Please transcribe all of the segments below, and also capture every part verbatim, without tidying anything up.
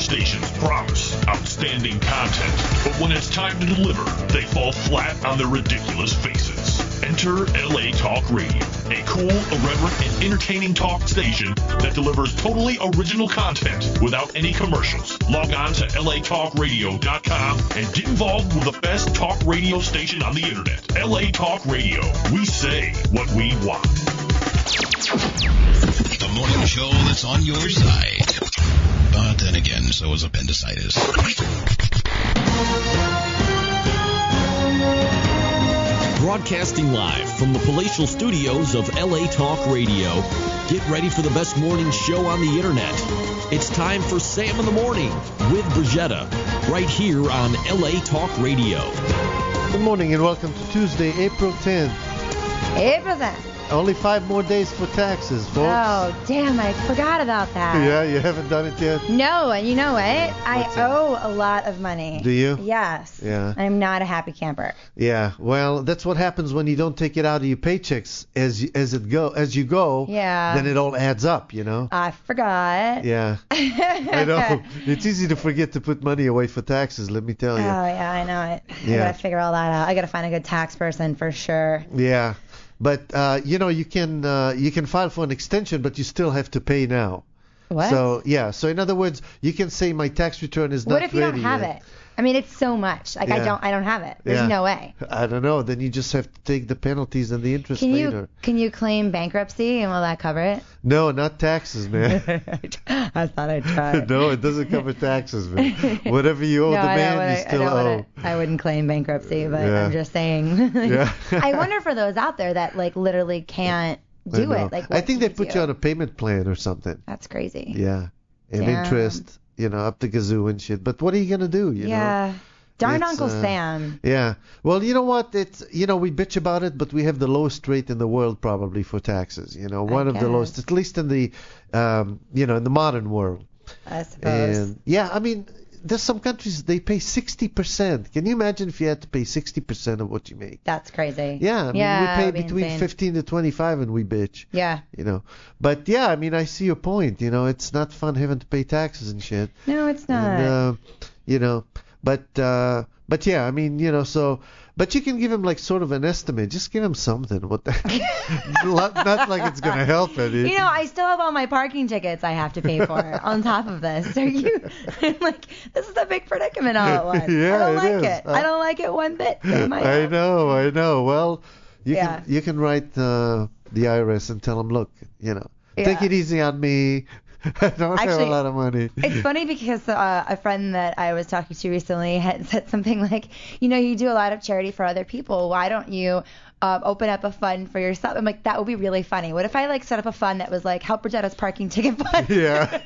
stations promise outstanding content, but when it's time to deliver, they fall flat on their ridiculous faces. Enter L A Talk Radio, a cool, irreverent, and entertaining talk station that delivers totally original content without any commercials. Log on to L A talk radio dot com and get involved with the best talk radio station on the internet. L A Talk Radio. We say what we want. The morning show that's on your side. But then again, so is appendicitis. Broadcasting live from the palatial studios of L A Talk Radio. Get ready for the best morning show on the internet. It's time for Sam in the Morning with Brigetta, right here on L A Talk Radio. Good morning and welcome to Tuesday, April tenth. April tenth. Only five more days for taxes, folks. Oh, damn, I forgot about that. Yeah, you haven't done it yet? No, and you know what? I What's that? owe a lot of money. Do you? Yes. Yeah. I'm not a happy camper. Yeah, well, that's what happens when you don't take it out of your paychecks as you, as it go as you go. Yeah. Then it all adds up, you know. I forgot. Yeah. I know. It's easy to forget to put money away for taxes, let me tell Oh, you. yeah, I know it. I Yeah. gotta figure all that out. I gotta find a good tax person for sure. Yeah. But uh, you know, you can uh, you can file for an extension, but you still have to pay now. What? So yeah. So in other words, you can say my tax return is not What if you ready don't have yet. it? I mean, it's so much. Like I Yeah. don't, I don't have it. There's Yeah. no way. I don't know. Then you just have to take the penalties and the interest Can later. you, can you claim bankruptcy and will that cover it? No, not taxes, man. I thought I'd try. No, it doesn't cover taxes, man. Whatever you owe no, the I man, know, you I, still I don't owe. Wanna, I wouldn't claim bankruptcy, but Yeah. I'm just saying. Yeah. I wonder for those out there that like literally can't I do know. it. Like, I what think do they put do? you on a payment plan or something. That's crazy. Yeah. And Damn. interest, you know, up the kazoo and shit. But what are you gonna do? You know. yeah. Darn It's, Uncle uh, Sam. Yeah. Well, you know what? It's you know we bitch about it, but we have the lowest rate in the world probably for taxes. You know, one I of the guess. lowest, at least in the, um, you know, in the modern world. I suppose. And yeah, I mean, there's some countries they pay sixty percent. Can you imagine if you had to pay sixty percent of what you make? That's crazy. Yeah, I mean, yeah, we it'd pay be between insane. fifteen to twenty-five and we bitch. Yeah. You know, but yeah, I mean, I see your point. You know, it's not fun having to pay taxes and shit. No, it's not. And, uh, you know, but uh, but yeah, I mean, you know, so but you can give him like sort of an estimate. Just give him something. What the? Not like it's gonna help any. You know, I still have all my parking tickets I have to pay for on top of this. Are you? I'm like, this is a big predicament all at once. Yeah, I don't it like is. it. I don't like it one bit. Am I I know, I know. Well, you Yeah. can you can write uh, the I R S and tell them, look, you know, take Yeah. it easy on me. I don't have Actually, a lot of money. It's funny because uh, a friend that I was talking to recently had said something like, you know, you do a lot of charity for other people. Why don't you um, open up a fund for yourself? I'm like, that would be really funny. What if I like set up a fund that was like Help Brigetta's parking ticket fund? Yeah.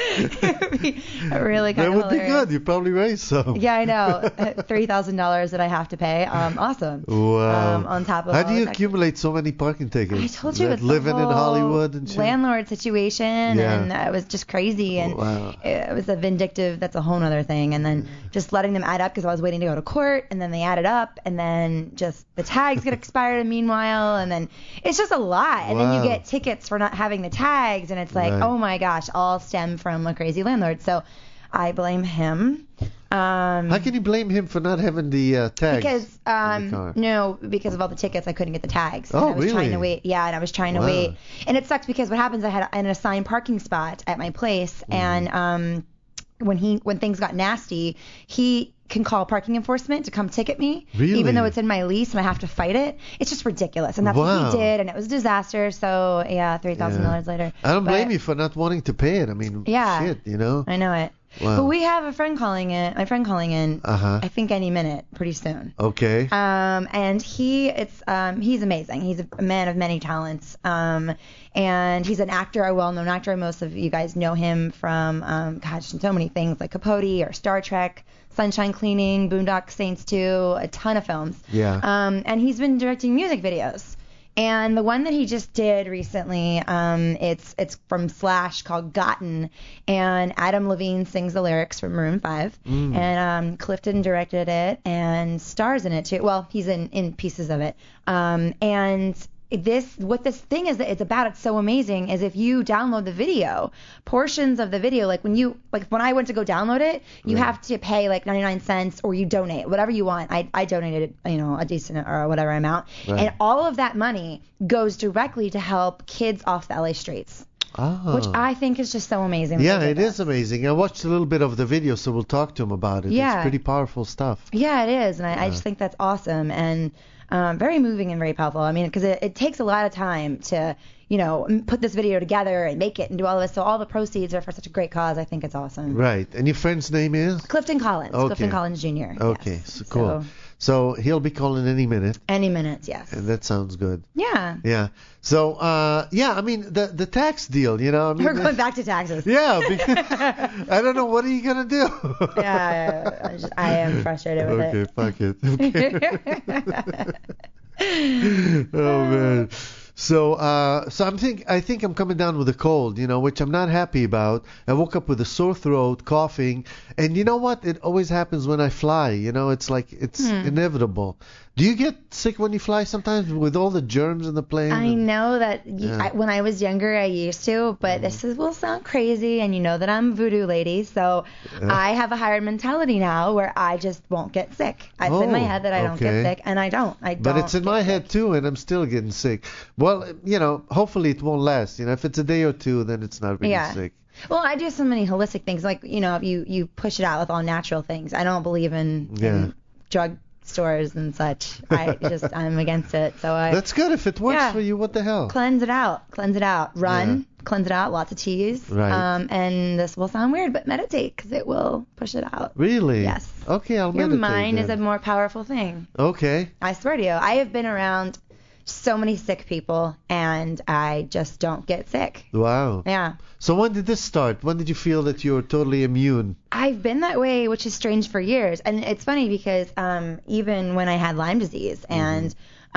It would be really kind That of would be hilarious. good. You probably raise some. Yeah, I know. Three thousand dollars that I have to pay. Um, awesome. Wow. Um, on top of How all do you the- accumulate so many parking tickets? I told you That it's living the in whole Hollywood and shit. landlord situation, Yeah. and uh, it was just crazy, and Wow. it was a vindictive. That's a whole other thing, and then just letting them add up because I was waiting to go to court, and then they added up, and then just the tags get expired meanwhile, and then it's just a lot, and then Wow. you get tickets for not having the tags, and it's like, Right. oh my gosh, all stem from a crazy landlord. So I blame him. Um, How can you blame him for not having the uh, tags? because on the um car? no, because of all the tickets, I couldn't get the tags. Oh, and I was trying really? to wait. Yeah, and I was trying to Wow. wait. And it sucks because what happens, I had an assigned parking spot at my place, Mm-hmm. and um when he when things got nasty, he can call parking enforcement to come ticket me, Really? even though it's in my lease and I have to fight it. It's just ridiculous, and that's Wow. what he did, and it was a disaster. So yeah, three thousand Yeah. dollars later. I don't But- blame you for not wanting to pay it. I mean, Yeah. shit, you know. I know it. Wow. But we have a friend calling in. My friend calling in. Uh-huh. I think any minute, pretty soon. Okay. Um, and he, it's, um, he's amazing. He's a man of many talents. Um, and he's an actor, a well-known actor. Most of you guys know him from, um, gosh, so many things like Capote or Star Trek, Sunshine Cleaning, Boondock Saints two, a ton of films. Yeah. Um, and he's been directing music videos. And the one that he just did recently, um, it's it's from Slash called Gotten, and Adam Levine sings the lyrics from Maroon five, Mm. and um, Clifton directed it and stars in it too. Well, he's in, in pieces of it. Um, and this what this thing is that it's about, it's so amazing, is if you download the video, portions of the video, like when you like when I went to go download it, you Right. have to pay like ninety-nine cents or you donate whatever you want. I I donated, you know, a decent or whatever amount, Right. and all of that money goes directly to help kids off the L A streets, Ah. which I think is just so amazing. Yeah, that they it did is amazing. I watched a little bit of the video, so we'll talk to him about it. Yeah. It's pretty powerful stuff. that. Yeah, it is, and I, I just think that's awesome and um, very moving and very powerful. I mean, because it, it takes a lot of time to, you know, m- put this video together and make it and do all of this. So all the proceeds are for such a great cause. I think it's awesome. Right. And your friend's name is? Clifton Collins. Okay. Clifton Collins Junior Okay, Yes. so cool. So he'll be calling any minute, Any minutes, yes. and that sounds good. Yeah. Yeah. So, uh, yeah, I mean, the the tax deal, you know. I mean, We're going back to taxes. Yeah, because I don't know, what are you going to do? Yeah, I, just, I am frustrated with Okay, it. fuck it. Okay. Oh, man. So, uh, so I'm think I think I'm coming down with a cold, you know, which I'm not happy about. I woke up with a sore throat, coughing, and you know what? It always happens when I fly. You know, it's like it's Hmm. inevitable. Do you get sick when you fly sometimes with all the germs in the plane? I and- know that y Yeah. I, when I was younger, I used to, but this is, will sound crazy, and you know that I'm a voodoo lady, so I have a higher mentality now where I just won't get sick. I say in my Oh, head that I don't okay. get sick, and I don't. I But don't it's in get my sick. head too, and I'm still getting sick. Well, you know, hopefully it won't last. You know, if it's a day or two, then it's not really Yeah. sick. Well, I do so many holistic things, like, you know, you you push it out with all natural things. I don't believe in, Yeah. in drug stores and such. I just I'm against it. So I That's good. If it works Yeah. for you, what the hell? cleanse it out, cleanse it out, run, cleanse it out, lots of teas. Right. Um, and this will sound weird, but meditate because it will push it out. Really? Yes. Okay, I'll Your meditate mind is a then. more powerful thing. Okay. I swear to you, I have been around so many sick people, and I just don't get sick. Wow. Yeah. So when did this start? When did you feel that you were totally immune? I've been that way, which is strange, for years. And it's funny because um, even when I had Lyme disease, and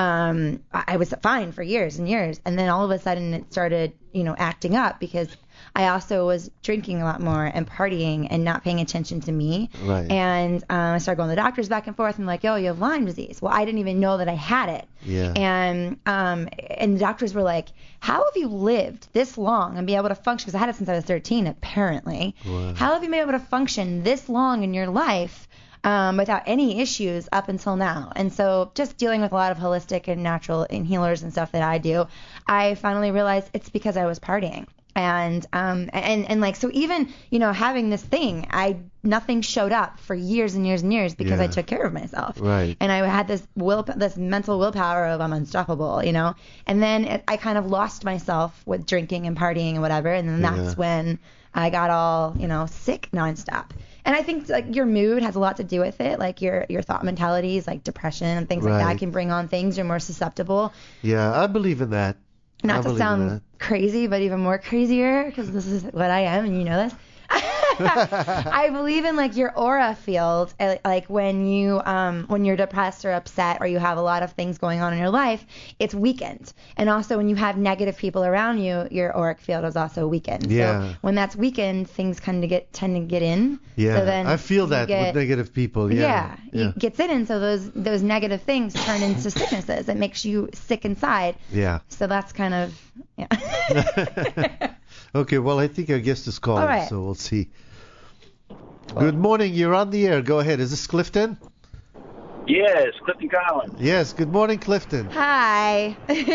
um, I I was fine for years and years, and then all of a sudden it started, you know, acting up because I also was drinking a lot more and partying and not paying attention to me. Right. And um, I started going to the doctors back and forth and like, yo, you have Lyme disease. Well, I didn't even know that I had it. Yeah. And um, and the doctors were like, how have you lived this long and be able to function? Because I had it since I was thirteen, apparently. Wow. How have you been able to function this long in your life um, without any issues up until now? And so just dealing with a lot of holistic and natural and healers and stuff that I do, I finally realized it's because I was partying. And um and and like so even you know having this thing, I nothing showed up for years and years and years because I Yeah. took care of myself. Right. And I had this will this mental willpower of I'm unstoppable, you know. And then it, I kind of lost myself with drinking and partying and whatever. And then that's Yeah. when I got all you know sick nonstop. And I think like your mood has a lot to do with it, like your your thought mentalities, like depression and things like Right. that can bring on things. You're more susceptible. Yeah, I believe in that. I Not to believe in sound that. crazy, but even more crazier, because this is what I am, and you know this. I believe in like your aura field, uh, like when you um when you're depressed or upset or you have a lot of things going on in your life, it's weakened. And also when you have negative people around you, your auric field is also weakened. Yeah. So when that's weakened, things kind of get tend to get in. Yeah, So then I feel you that get- with negative people. Yeah. Yeah, it gets in, and so those those negative things turn into sicknesses. It makes you sick inside. Yeah. So that's kind of yeah. Okay, well, I think our guest is calling, All right. so we'll see. Good morning. You're on the air. Go ahead. Is this Clifton? Yes, Clifton Collins. Yes. Good morning, Clifton. Hi.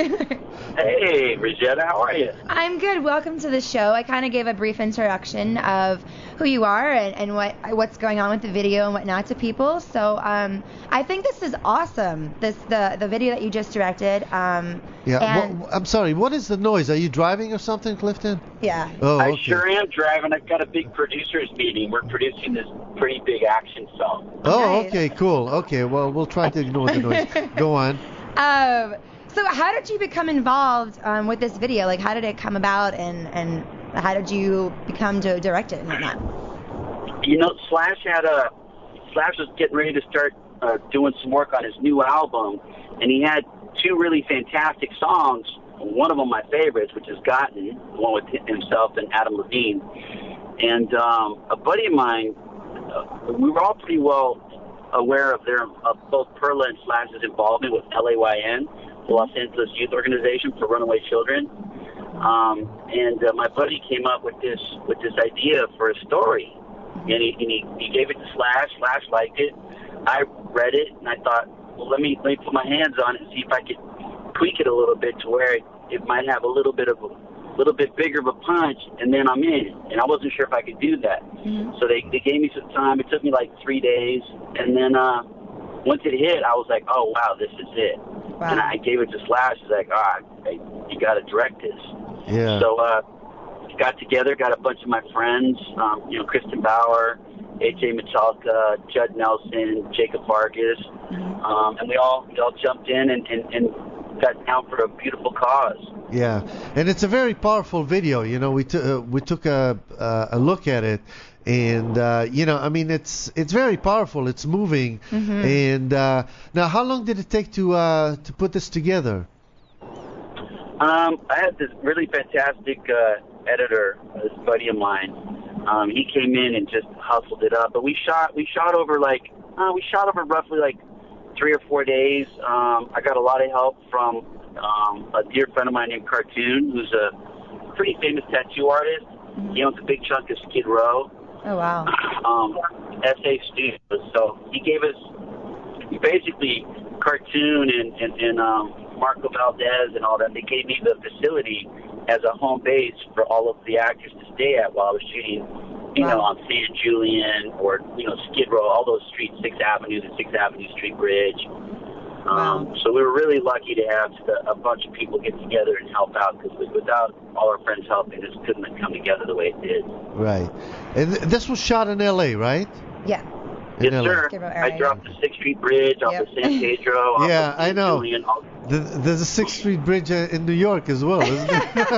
Hey, Rosetta, how are you? I'm good. Welcome to the show. I kind of gave a brief introduction of who you are and, and what what's going on with the video and whatnot to people. So um, I think this is awesome. This the the video that you just directed. Um, Yeah. And, wha- I'm sorry. What is the noise? Are you driving or something, Clifton? yeah. Oh, I okay. sure am driving. I've got a big producers meeting. We're producing this pretty big action film. Oh, Nice. okay, cool. Okay, well, we'll try to ignore the noise. Go on. Um, so how did you become involved um, with this video? Like, how did it come about, and and how did you become to direct it and whatnot? You know, Slash had a Slash was getting ready to start uh, doing some work on his new album, and he had two really fantastic songs. One of them my favorites, which is Gotten, the one with himself and Adam Levine. And um, a buddy of mine, uh, we were all pretty well aware of their of both Perla and Slash's involvement with L A Y N, the Los Angeles Youth Organization for Runaway Children. Um, and uh, my buddy came up with this with this idea for a story, and he, and he he gave it to Slash. Slash liked it. I read it, and I thought, well, let me let me put my hands on it and see if I could tweak it a little bit to where it, it might have a little bit of a little bit bigger of a punch, and then I'm in. And I wasn't sure if I could do that. Mm-hmm. So they they gave me some time. It took me like three days, and then uh, once it hit, I was like, oh wow, this is it. Wow. And I gave it to Slash. He's like, ah, oh, you got to direct this. Yeah. So uh, got together, got a bunch of my friends, um, you know, Kristen Bauer, A J Michalka, Judd Nelson, Jacob Vargas, mm-hmm. um, and we all we all jumped in and, and, and got down for a beautiful cause. Yeah, and it's a very powerful video. You know, we took uh, we took a uh, a look at it, and uh, you know, I mean, it's it's very powerful. It's moving. Mm-hmm. And uh, now, how long did it take to uh, to put this together? Um, I had this really fantastic uh, editor, this buddy of mine. Um, he came in and just hustled it up. But we shot we shot over like uh, we shot over roughly like three or four days. Um, I got a lot of help from um, a dear friend of mine named Cartoon, who's a pretty famous tattoo artist. Mm-hmm. He owns a big chunk of Skid Row. Oh wow. Um, S A Studios. So he gave us basically Cartoon and and, and um, Marco Valdez and all that. They gave me the facility as a home base for all of the actors to stay at while I was shooting, you wow. know, on San Julian or, you know, Skid Row, all those streets, Sixth Avenue, the Sixth Avenue Street Bridge. Um, wow. So we were really lucky to have a bunch of people get together and help out, because without all our friends helping, this couldn't have come together the way it did. Right. And th- this was shot in L A, right? Yeah. Yes, sir. I dropped the Sixth Street Bridge off yep. the San Pedro. Yeah, off I know. Julian, all- the, there's a Sixth Street Bridge in New York as well, isn't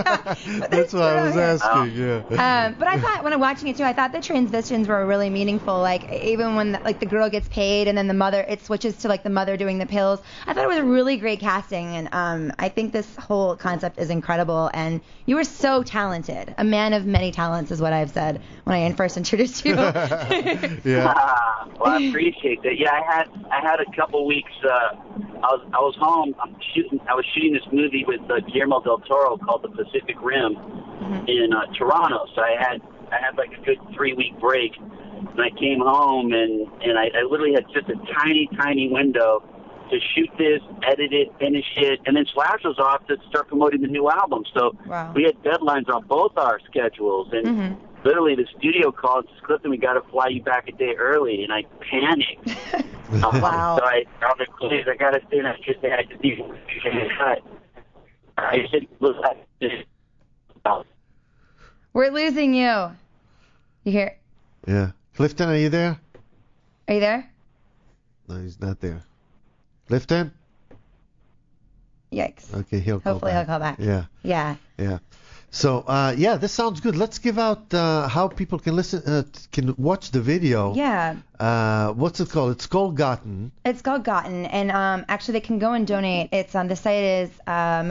it? That's why I was asking. Yeah. Um, but I thought when I'm watching it too, I thought the transitions were really meaningful. Like even when the, like the girl gets paid and then the mother, it switches to like the mother doing the pills. I thought it was really great casting, and um, I think this whole concept is incredible. And you were so talented, a man of many talents, is what I've said when I first introduced you. Yeah. Ah, well, I appreciate that. Yeah, I had I had a couple weeks. Uh, I was I was home. I'm shooting. I was shooting this movie with uh, Guillermo del Toro called The Pacific Rim mm-hmm. in uh, Toronto. So I had I had like a good three week break, and I came home and and I, I literally had just a tiny tiny window to shoot this, edit it, finish it, and then Slash was off to start promoting the new album. So wow. we had deadlines on both our schedules, and mm-hmm. literally the studio called us, Clifton, we got to fly you back a day early, and I panicked. um, wow. So I found the please, I got to stay an extra day. I just need to cut. I said, look, I we're losing you. You hear? Yeah. Clifton, are you there? Are you there? No, he's not there. Clifton? Yikes. Okay, he'll call Hopefully back. he'll call back. Yeah. Yeah. Yeah. So, uh, yeah, this sounds good. Let's give out uh, how people can listen, uh, can watch the video. Yeah. Uh, what's it called? It's called Gotten. It's called Gotten, and um, actually they can go and donate. It's on the site is um,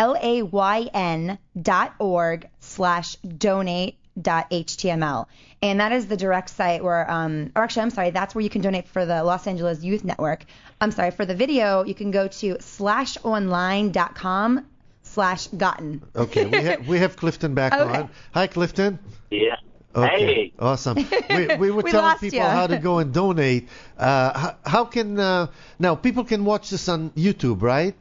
L-A-Y-N dot org slash donate dot html, and that is the direct site where, um, or actually, I'm sorry, that's where you can donate for the Los Angeles Youth Network. I'm sorry, for the video, you can go to slash online dot com slash gotten. Okay, we, ha- we have Clifton back okay. on. Hi, Clifton. Yeah. Okay. Hey. Awesome. We, we were we telling lost people you. how to go and donate. Uh, how, how can, uh, now, people can watch this on YouTube, right?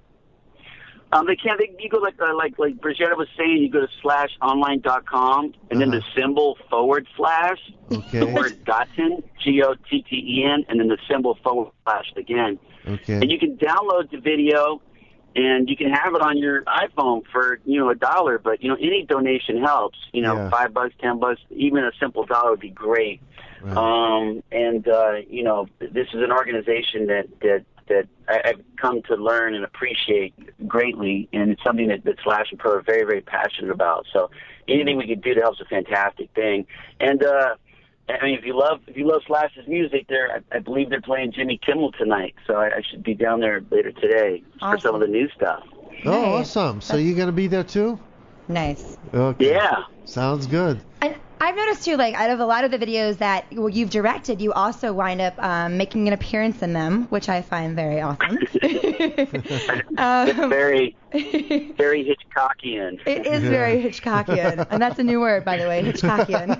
Um, they can't. They, you go like uh, like like Brigitte was saying. You go to slash online dot com and uh-huh. then the symbol forward slash okay. the word Gotten, G O T T E N, and then the symbol forward slash again. Okay. And you can download the video, and you can have it on your iPhone for you know a dollar. But you know any donation helps. You know yeah. five bucks, ten bucks, even a simple dollar would be great. Right. Um, and uh, you know this is an organization that that. that I've come to learn and appreciate greatly, and it's something that, that Slash and Pro are very, very passionate about. So anything we can do to help is a fantastic thing. And uh, I mean, if you love if you love Slash's music, there I, I believe they're playing Jimmy Kimmel tonight, so I, I should be down there later today awesome. for some of the new stuff. Oh, nice. awesome! So you're gonna be there too? Nice. Okay. Yeah. Sounds good. And I've noticed too, like out of a lot of the videos that well, you've directed, you also wind up um, making an appearance in them, which I find very awesome. um, it's very, very Hitchcockian. It is yeah. very Hitchcockian, and that's a new word, by the way, Hitchcockian.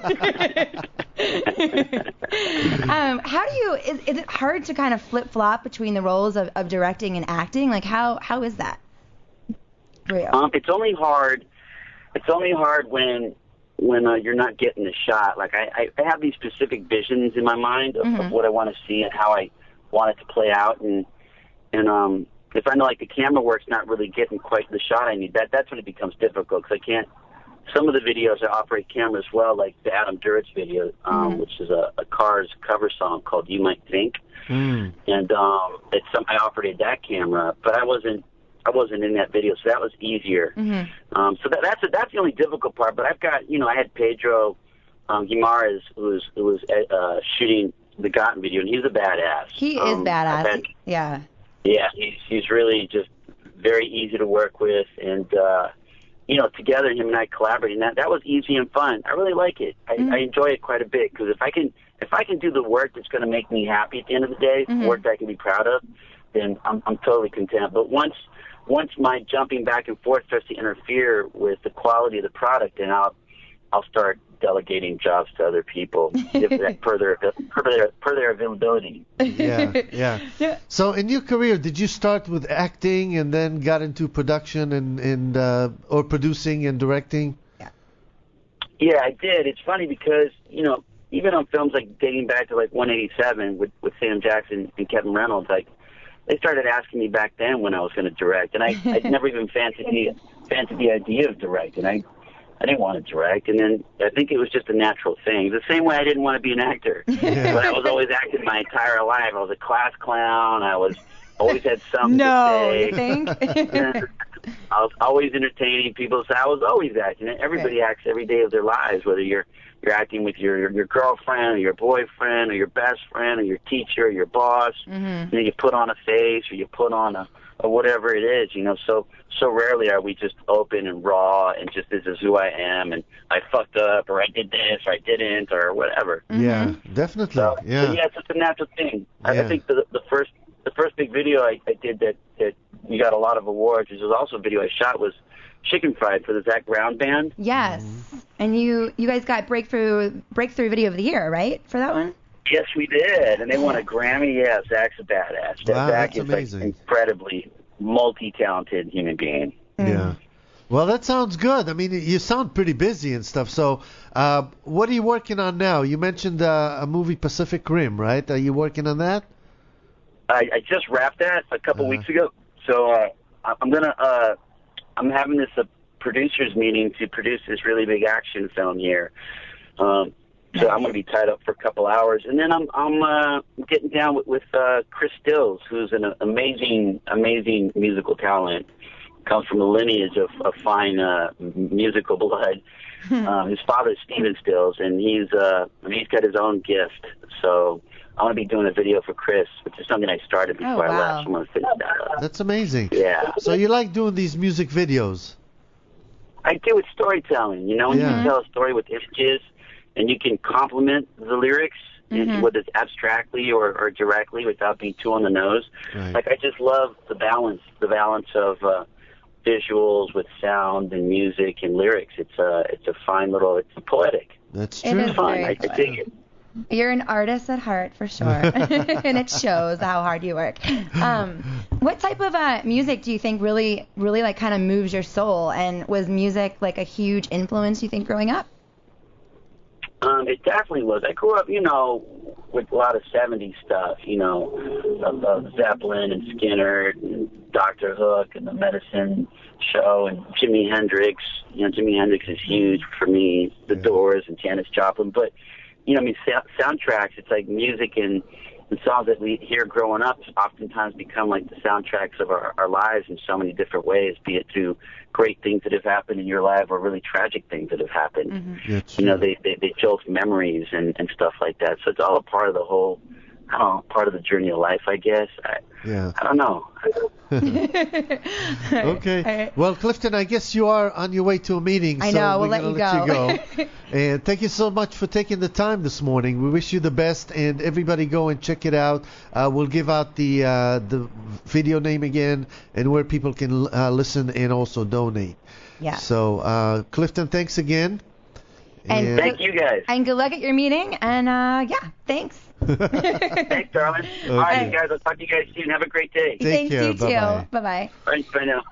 um, how do you? Is, is it hard to kind of flip flop between the roles of, of directing and acting? Like how how is that? Um, it's only hard. It's only hard when when uh, you're not getting the shot. Like I, I have these specific visions in my mind of, mm-hmm. of what I want to see and how I want it to play out, and and um, if I know like the camera work's not really getting quite the shot I need, that that's when it becomes difficult because I can't. Some of the videos I operate cameras well, like the Adam Duritz video, um, mm-hmm. which is a, a Cars cover song called "You Might Think," mm. and um, it's some I operated that camera, but I wasn't. I wasn't in that video, so that was easier. Mm-hmm. Um, so that, that's a, that's the only difficult part. But I've got, you know, I had Pedro um, Guimaraes, who was who was uh, shooting the Gotten video, and he's a badass. He um, is badass. Had, yeah. Yeah, he's he's really just very easy to work with, and uh, you know, together him and I collaborating, that that was easy and fun. I really like it. I, mm-hmm. I enjoy it quite a bit because if I can if I can do the work that's going to make me happy at the end of the day, mm-hmm. work that I can be proud of, then I'm I'm totally content. But once Once my jumping back and forth starts to interfere with the quality of the product, then I'll I'll start delegating jobs to other people if that per their per their per their availability. Yeah, yeah, yeah. So in your career, did you start with acting and then got into production and and uh, or producing and directing? Yeah. Yeah, I did. It's funny because you know even on films like dating back to like one eighty-seven with with Sam Jackson and Kevin Reynolds, like. They started asking me back then when I was going to direct, and I I'd never even fancied the fancied the idea of directing. I I didn't want to direct, and then I think it was just a natural thing. The same way I didn't want to be an actor, yeah. but I was always acting my entire life. I was a class clown. I was always had something no, to say. You think? I was always entertaining people, so I was always acting. Everybody right. acts every day of their lives, whether you're you're acting with your your girlfriend or your boyfriend or your best friend or your teacher or your boss. Mm-hmm. You know, you put on a face or you put on a or whatever it is. You know, so so rarely are we just open and raw and just this is who I am and I fucked up or I did this or I didn't or whatever. Mm-hmm. Yeah, definitely. So, yeah, so yeah, it's just a natural thing. Yeah. I, I think the the first the first big video I, I did that that we got a lot of awards, which was also a video I shot, was Chicken Fried for the Zac Brown Band. Yes, and you you guys got breakthrough breakthrough video of the year, right, for that one? Yes, we did, and they won a Grammy. Yeah, Zac's a badass. Wow, Zac that's is amazing. Like incredibly multi-talented human being. Mm. Yeah. Well, that sounds good. I mean, you sound pretty busy and stuff. So, uh, what are you working on now? You mentioned uh, a movie, Pacific Rim, right? Are you working on that? I, I just wrapped that a couple uh-huh. weeks ago. So uh, I'm gonna. Uh, I'm having this uh, producers meeting to produce this really big action film here. Um, so I'm gonna be tied up for a couple hours, and then I'm I'm uh, getting down with, with uh, Chris Stills, who's an amazing amazing musical talent. Comes from a lineage of, of fine uh, musical blood. um, his father is Steven Stills, and he's uh, he's got his own gift. So I'm gonna be doing a video for Chris, which is something I started before oh, wow. I left. I'm gonna finish that up. That's amazing. Yeah. So you like doing these music videos? I do. It's storytelling. You know, when Yeah. you can tell a story with images, and you can complement the lyrics, Mm-hmm. and whether it's abstractly or, or directly, without being too on the nose. Right. Like I just love the balance, the balance of uh, visuals with sound and music and lyrics. It's a it's a fine little. It's poetic. That's It true. is It's fun. very I, I fun. dig it. You're an artist at heart, for sure, and it shows how hard you work. Um, what type of uh, music do you think really, really like kind of moves your soul? And was music like a huge influence, you think, growing up? Um, it definitely was. I grew up, you know, with a lot of seventies stuff, you know, of, of Zeppelin and Skinner and Doctor Hook and the Medicine Show and Jimi Hendrix. You know, Jimi Hendrix is huge for me, The Yeah. Doors and Janis Joplin. But, you know, I mean, sa- soundtracks, it's like music and, and songs that we hear growing up oftentimes become like the soundtracks of our, our lives in so many different ways, be it through great things that have happened in your life or really tragic things that have happened. Mm-hmm. That's You know, true. they, they, they jolt memories and, and stuff like that. So it's all a part of the whole I don't know, part of the journey of life, I guess. I, Yeah. I don't know. Okay. Well, Clifton, I guess you are on your way to a meeting, I so know, we're we'll let gonna you let go. you go. And thank you so much for taking the time this morning. We wish you the best, and everybody go and check it out. Uh, we'll give out the uh, the video name again and where people can uh, listen and also donate. Yeah. So, uh, Clifton, thanks again. And Thank you, guys. And good luck at your meeting. And uh, yeah, thanks. Thanks, darling. All right, guys. I'll talk to you guys soon. Have a great day. Take Thanks, care. you too. Bye-bye. Bye-bye. Thanks. Bye now.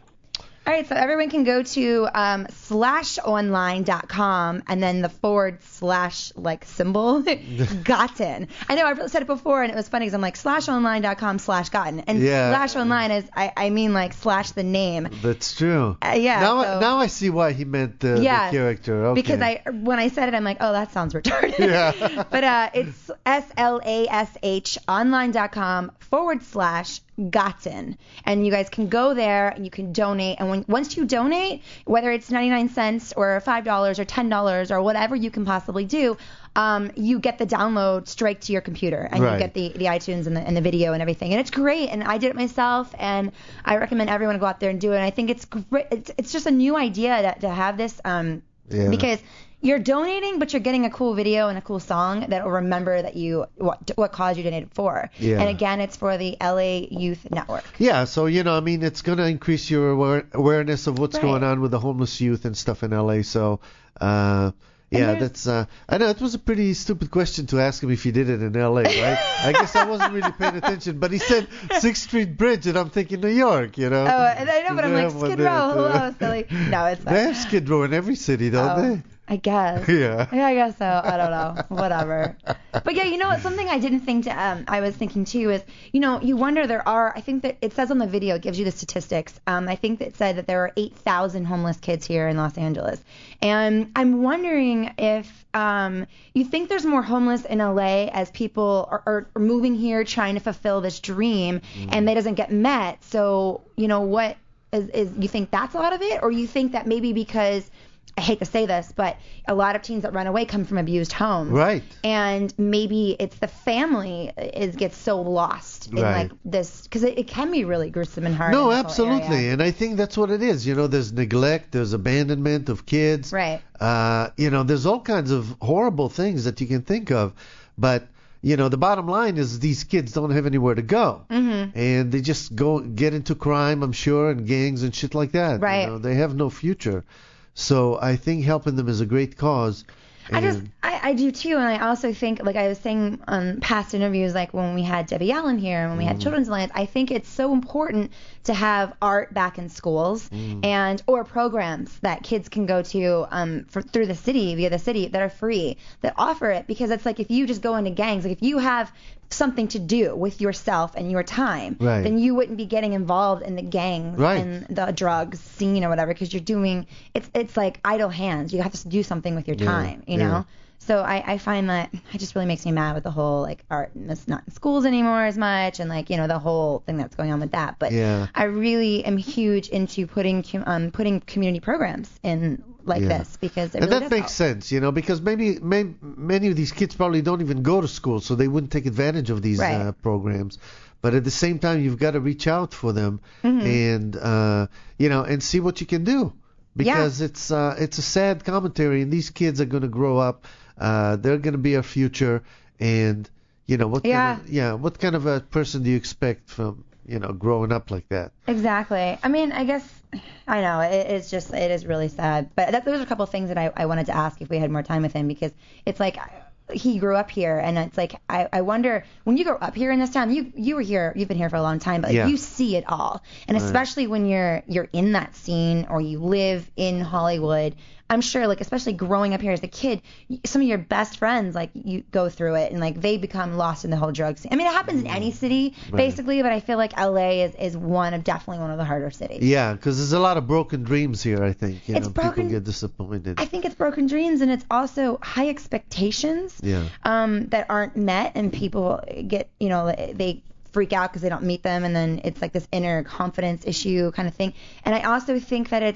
All right, so everyone can go to um, slash online dot com and then the forward slash like symbol gotten. I know I've said it before and it was funny because I'm like slash online dot com slash gotten and Yeah. slash online is I, I mean like slash the name. That's true. Uh, yeah. Now, so, I, now I see why he meant the, Yes, the character. Okay. because I when I said it I'm like oh that sounds retarded. Yeah. But uh, it's S L A S H online dot com forward slash gotten, and you guys can go there and you can donate, and when once you donate, whether it's ninety-nine cents or five dollars or ten dollars or whatever you can possibly do, um, you get the download straight to your computer, and Right. you get the, the iTunes and the, and the video and everything, and it's great, and I did it myself, and I recommend everyone go out there and do it, and I think it's great. It's, it's just a new idea to, to have this, um, Yeah. because you're donating, but you're getting a cool video and a cool song that will remember that you what, what cause you donated for. Yeah. And again, it's for the L A Youth Network. Yeah, so, you know, I mean, it's going to increase your aware- awareness of what's Right. going on with the homeless youth and stuff in L A. So, uh, yeah, there's- that's, uh, I know it was a pretty stupid question to ask him if he did it in L A, right? I guess I wasn't really paying attention, but he said sixth Street Bridge, and I'm thinking New York, you know? Oh, and I know, but I'm They like, have one Skid there, Row, too. hello, silly. No, it's They not. have Skid Row in every city, don't Oh, they? I guess. Yeah. Yeah, I guess so. I don't know. Whatever. But yeah, you know what? Something I didn't think to, um, I was thinking too is, you know, you wonder there are, I think that it says on the video, it gives you the statistics. Um, I think that it said that there are eight thousand homeless kids here in Los Angeles. And I'm wondering if um, you think there's more homeless in L A as people are, are, are moving here trying to fulfill this dream and that doesn't get met. So, you know, what is, is, you think that's a lot of it? Or you think that maybe because, I hate to say this, but a lot of teens that run away come from abused homes. Right. And maybe it's the family is gets so lost in Right. like this, because it, it can be really gruesome and hard. No, in this whole absolutely. area. And I think that's what it is. You know, there's neglect, there's abandonment of kids. Right. Uh, you know, there's all kinds of horrible things that you can think of. But, you know, the bottom line is these kids don't have anywhere to go. Mm-hmm. And they just go get into crime, I'm sure, and gangs and shit like that. Right. You know, they have no future. So I think helping them is a great cause. I just, And- I, I do too, and I also think, like I was saying on past interviews, like when we had Debbie Allen here and when we had Children's Alliance, I think it's so important to have art back in schools and or programs that kids can go to um, for, through the city, via the city, that are free, that offer it, because it's like if you just go into gangs, like if you have something to do with yourself and your time, Right. then you wouldn't be getting involved in the gangs Right. and the drugs scene or whatever, because you're doing, it's it's like idle hands. You have to do something with your Yeah, time, you know? yeah. So I, I find that it just really makes me mad with the whole like art it's not in schools anymore as much, and like, you know, the whole thing that's going on with that. But Yeah. I really am huge into putting com- um putting community programs in like Yeah. this, because it And really that does makes help. sense, you know, because maybe, may, many of these kids probably don't even go to school, so they wouldn't take advantage of these Right. uh, programs. But at the same time, you've got to reach out for them Mm-hmm. and, uh, you know, and see what you can do. Because it's uh, it's a sad commentary, and these kids are going to grow up. Uh, they're going to be our future, and you know what? Yeah. Kind of, yeah. What kind of a person do you expect from you know growing up like that? Exactly. I mean, I guess I know it, it's just it is really sad. But that, those are a couple of things that I, I wanted to ask if we had more time with him, because it's like he grew up here, and it's like I, I wonder when you grow up here in this town, you you were here, you've been here for a long time, but like, Yeah. you see it all, and especially when you're you're in that scene or you live in Hollywood. I'm sure, like, especially growing up here as a kid, y- some of your best friends, like, you go through it and, like, they become lost in the whole drug scene. I mean, it happens in any city, basically, but I feel like L A is, is one of, definitely one of the harder cities. Yeah, because there's a lot of broken dreams here. I think you It's know broken- people get disappointed. I think it's broken dreams, and it's also high expectations Yeah. um, that aren't met, and people get, you know, they freak out because they don't meet them, and then it's like this inner confidence issue kind of thing. And I also think that it's,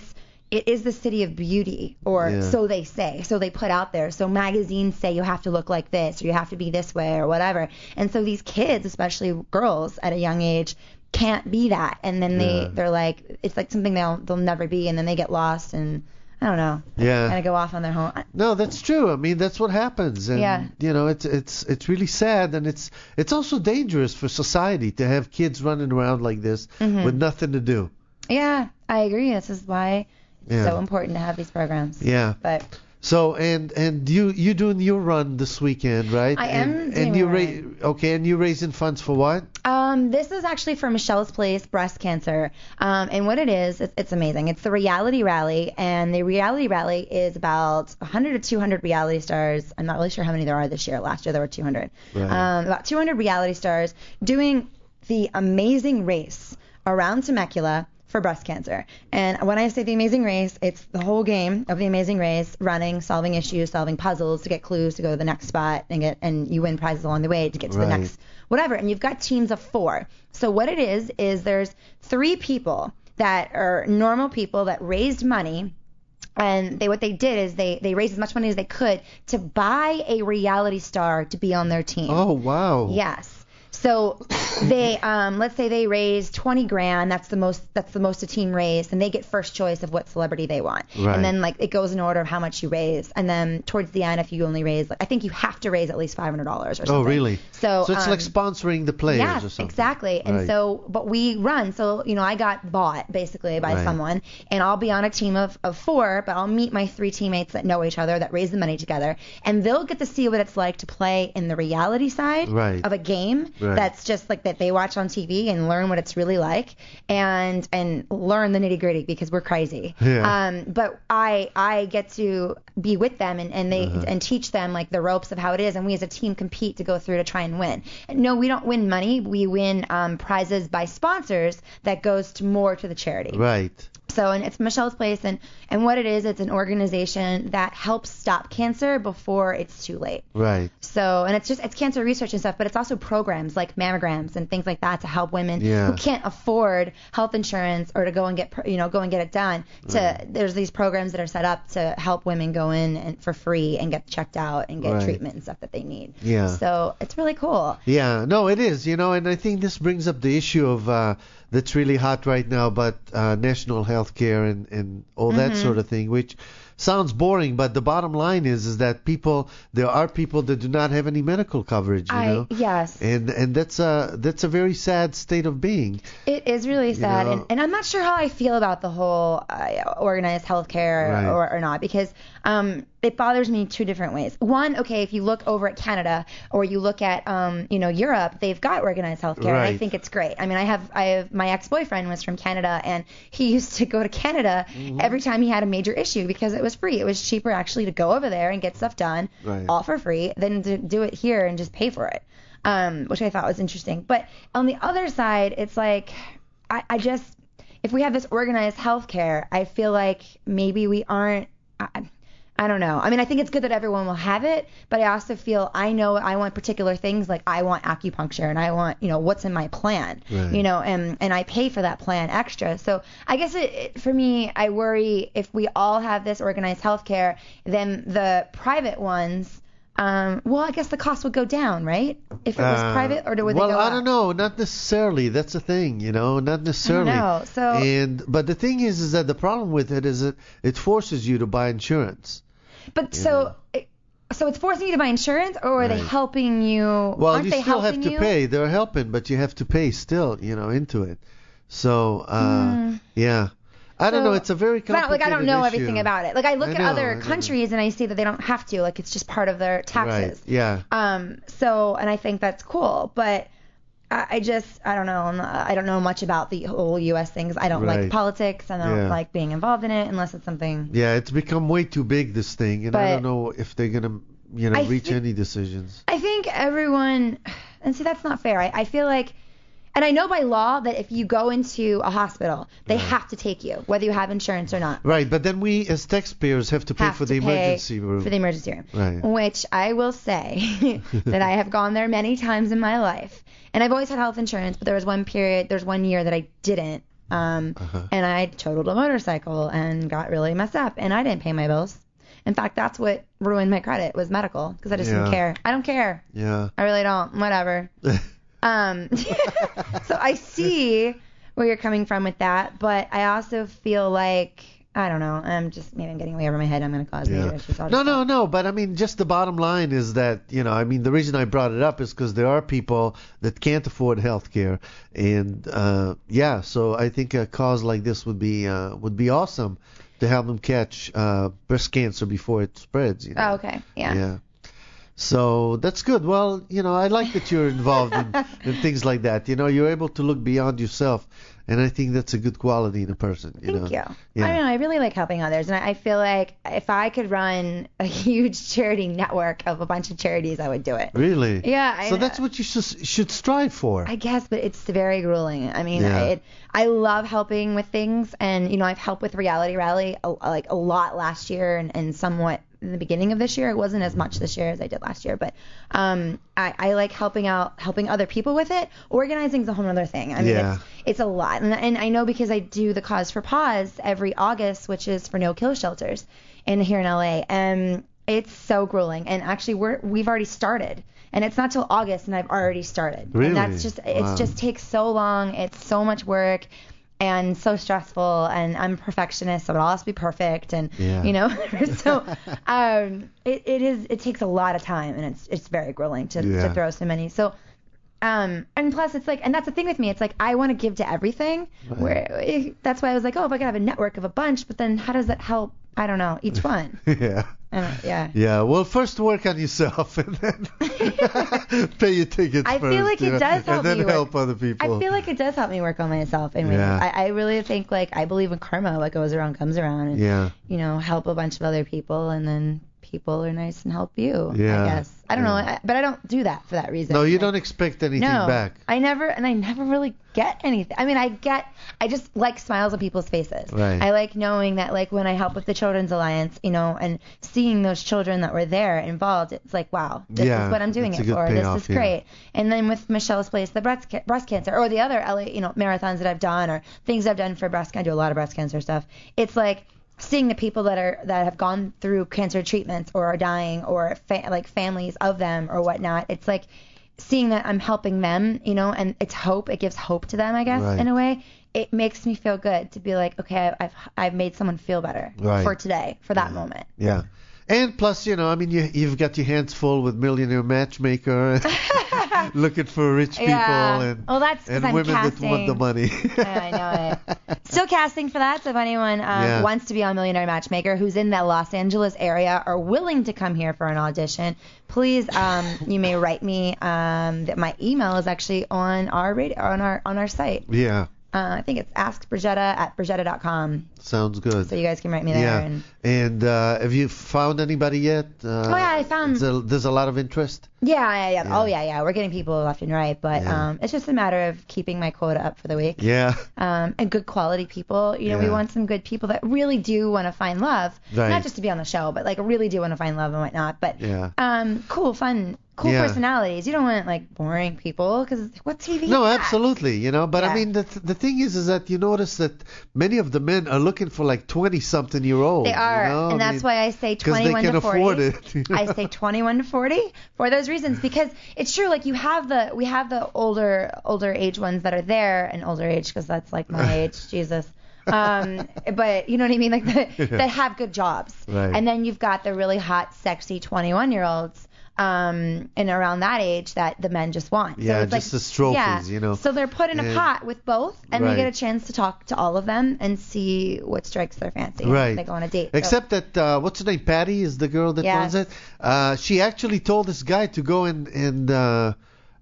it is the city of beauty, or Yeah. so they say, so they put out there. So magazines say you have to look like this, or you have to be this way, or whatever. And so these kids, especially girls at a young age, can't be that. And then they, Yeah. they're like, it's like something they'll they'll never be, and then they get lost, and I don't know, Yeah. kind of go off on their own. No, that's true. I mean, that's what happens, and Yeah. you know, it's it's it's really sad, and it's it's also dangerous for society to have kids running around like this Mm-hmm. with nothing to do. Yeah, I agree. This is why it's Yeah. so important to have these programs. Yeah. But So and and you you doing your run this weekend, right? I am And, doing and you my ra- okay, and you raising funds for what? Um, this is actually for Michelle's Place Breast Cancer. Um, and what it is, it's, it's amazing. It's the Reality Rally, and the Reality Rally is about one hundred to two hundred reality stars. I'm not really sure how many there are this year. Last year there were two hundred. Right. Um, about two hundred reality stars doing the amazing race around Temecula for breast cancer. And when I say the amazing race, it's the whole game of the amazing race, running, solving issues, solving puzzles to get clues to go to the next spot, and get and you win prizes along the way to get to Right. the next whatever. And you've got teams of four. So what it is is there's three people that are normal people that raised money. And they what they did is they they raised as much money as they could to buy a reality star to be on their team. Oh wow. Yes. So they, um, let's say they raise twenty grand. That's the most. That's the most a team raised, and they get first choice of what celebrity they want. Right. And then like it goes in order of how much you raise, and then towards the end, if you only raise, like, I think you have to raise at least five hundred dollars or something. Oh really? So So it's um, like sponsoring the players Yes, or something. exactly. And Right. so, but we run. So, you know, I got bought basically by Right. someone, and I'll be on a team of, of four, but I'll meet my three teammates that know each other, that raise the money together, and they'll get to see what it's like to play in the reality side Right. of a game Right. that's just like that they watch on T V and learn what it's really like, and and learn the nitty gritty because we're crazy. Yeah. Um, but I I get to be with them and, and they Uh-huh. and teach them like the ropes of how it is, and we as a team compete to go through to try and win. And no, we don't win money. We win um, prizes by sponsors that goes to more to the charity. Right. So, and it's Michelle's Place, and, and what it is, it's an organization that helps stop cancer before it's too late. Right. So, and it's just, it's cancer research and stuff, but it's also programs like mammograms and things like that to help women Yeah. who can't afford health insurance or to go and get, you know, go and get it done. To, Right. there's these programs that are set up to help women go in and for free and get checked out and get Right. treatment and stuff that they need. Yeah. So it's really cool. Yeah, no, it is, you know, and I think this brings up the issue of uh, that's really hot right now, but uh, national health care and, and all that Mm-hmm. sort of thing, which sounds boring, but the bottom line is is that people, there are people that do not have any medical coverage, you I, know, yes. and and that's a that's a very sad state of being. It is really sad, know? and, and I'm not sure how I feel about the whole uh, organized healthcare Right. or, or not, because um, it bothers me two different ways. One, okay, if you look over at Canada or you look at um, you know Europe, they've got organized healthcare, and I Right. think it's great. I mean, I have I have my ex-boyfriend was from Canada, and he used to go to Canada Mm-hmm. every time he had a major issue because it was free. It was cheaper actually to go over there and get stuff done Right. all for free than to do it here and just pay for it. Um, which I thought was interesting. But on the other side, it's like I, I just, if we have this organized healthcare, I feel like maybe we aren't. I, I don't know. I mean, I think it's good that everyone will have it, but I also feel I know I want particular things, like I want acupuncture and I want, you know, what's in my plan, Right. you know, and and I pay for that plan extra. So I guess it, it for me, I worry if we all have this organized healthcare, then the private ones. Um, well, I guess the cost would go down, right? If it was Uh, private, or would well, they go I up? don't know, not necessarily. That's the thing, you know, not necessarily. know. So- and but the thing is, is that the problem with it is that it forces you to buy insurance. But so, it- so it's forcing you to buy insurance, or are they Right. helping you? Well, aren't you they still have helping to you? pay. They're helping, but you have to pay still, you know, into it. So, uh, yeah. I don't Hmm. So- know. It's a very But I don't- complicated like I don't know issue. everything about it. Like I look I at know, I other know. countries and I see that they don't have to. Like it's just part of their taxes. Right. Yeah. Um. So, and I think that's cool, but I, I just I don't know. I'm not- I don't know much about the whole U S things. I don't Right. like politics. I don't Yeah. like being involved in it unless it's something. Yeah. It's become way too big, this thing, and I But- don't know if they're gonna, you know, I reach thi- any decisions. I think everyone, and see that's not fair. I, I feel like. And I know by law that if you go into a hospital, they Right. have to take you, whether you have insurance or not. Right. But then we, as taxpayers, have to pay have for to the pay emergency room. For the emergency room. Right. Which I will say that I have gone there many times in my life. And I've always had health insurance, but there was one period, there's one year that I didn't. Um, Uh-huh. and I totaled a motorcycle and got really messed up, and I didn't pay my bills. In fact, that's what ruined my credit was medical, because I just Yeah. didn't care. I don't care. Yeah. I really don't. Whatever. um, so I see where you're coming from with that, but I also feel like, I don't know, I'm just, maybe I'm getting way over my head. I'm going to cause major Yeah. issues. I'll No, just no, stop. no. But I mean, just the bottom line is that, you know, I mean, the reason I brought it up is because there are people that can't afford health care. And, uh, yeah, so I think a cause like this would be uh, would be awesome to help them catch uh, breast cancer before it spreads. You know? Oh, okay. Yeah. Yeah. So that's good. Well, you know, I like that you're involved in, in things like that. You know, you're able to look beyond yourself, and I think that's a good quality in a person. You Thank know? you. Yeah. I don't know. I really like helping others, and I I feel like if I could run a huge charity network of a bunch of charities, I would do it. Really? Yeah. I, So that's what you should, should strive for. I guess, but it's very grueling. I mean, Yeah. I, it, I love helping with things, and you know, I've helped with Reality Rally a, like a lot last year, and, and somewhat in the beginning of this year. It wasn't as much this year as I did last year, but um, I, I like helping out, helping other people with it. Organizing is a whole other thing. I mean, Yeah. it's, it's a lot, and, and I know because I do the Cause for Pause every August, which is for no kill shelters, in here in L A, and it's so grueling. And actually, we're we've already started. And it's not till August, and I've already started. Really? And that's just, it Wow. just takes so long. It's so much work and so stressful. And I'm a perfectionist, so it all has to be perfect. And, Yeah. you know, so um, it, it is, it takes a lot of time, and it's it's very grueling to, Yeah. to throw so many. So, um, and plus it's like, and that's the thing with me, it's like I want to give to everything. Right. Where it, that's why I was like, oh, if I could have a network of a bunch, but then how does that help? I don't know, each one. Yeah. I don't, yeah. Yeah, well, first work on yourself and then pay your tickets I first. feel like you it know, does help And then me work- help other people. I feel like it does help me work on myself in ways. Yeah. I, I really think like I believe in karma. What goes around comes around, and Yeah. you know, help a bunch of other people, and then people are nice and help you. Yeah. I guess I don't Yeah. know, I, but I don't do that for that reason. No, you Like, don't expect anything no, back. I never, and I never really get anything. I mean, I get, I just like smiles on people's faces. Right. I like knowing that, like, when I help with the Children's Alliance, you know, and seeing those children that were there involved, it's like, wow, this Yeah, is what I'm doing it's a it good for. payoff, This is yeah. great. And then with Michelle's Place, the breast ca- breast cancer, or the other L A, you know, marathons that I've done, or things I've done for breast cancer. I do a lot of breast cancer stuff. It's like seeing the people that are that have gone through cancer treatments or are dying, or fa- like families of them or whatnot. It's like seeing that I'm helping them, you know, and it's hope. It gives hope to them, I guess, Right. in a way. It makes me feel good to be like, okay, I've I've made someone feel better Right. for today, for that moment. Yeah. And plus, you know, I mean, you, you've got your hands full with Millionaire Matchmaker, looking for rich people Yeah. and, Well, that's 'cause and I'm women that want the casting. money. Yeah, I know it. Still casting for that. So if anyone um, Yeah. wants to be on Millionaire Matchmaker, who's in the Los Angeles area or willing to come here for an audition, please, um, you may write me. Um, that my email is actually on our radio, on our on our site. Yeah, Uh, I think it's ask Brigetta at Brigetta dot com. sounds good. So you guys can write me there. yeah. And And uh, have you found anybody yet? Uh, Oh, yeah, I found- There's a, there's a lot of interest. yeah, yeah, yeah, Yeah. Oh yeah, yeah. We're getting people left and right, but Yeah. um, it's just a matter of keeping my quota up for the week. Yeah. Um, and good quality people. You know, we Yeah. want some good people that really do want to find love, Right. not just to be on the show, but like really do want to find love and whatnot. But Yeah. um, cool, fun, cool Yeah. personalities. You don't want like boring people, because what T V? No, is that? absolutely. You know, but I Yeah. mean, the th- the thing is, is that you notice that many of the men are looking for like twenty something year olds. They are, you know? and I that's mean, why I say 'cause they twenty-one can to forty. afford it, you I know? say twenty-one to forty for those reasons, because it's true. Like you have the we have the older older age ones that are there, and older age because that's like my age, Jesus. Um, but you know what I mean, like the, that have good jobs. Right. And then you've got the really hot, sexy twenty-one year olds. Um, and around that age that the men just want. Yeah, so it's just like, as trophies, yeah. you know. So they're put in a And- pot with both, and Right. they get a chance to talk to all of them and see what strikes their fancy. and Right. They go on a date. So- Except that, uh, what's her name? Patty is the girl that Yes. runs it. Uh, she actually told this guy to go and, and uh,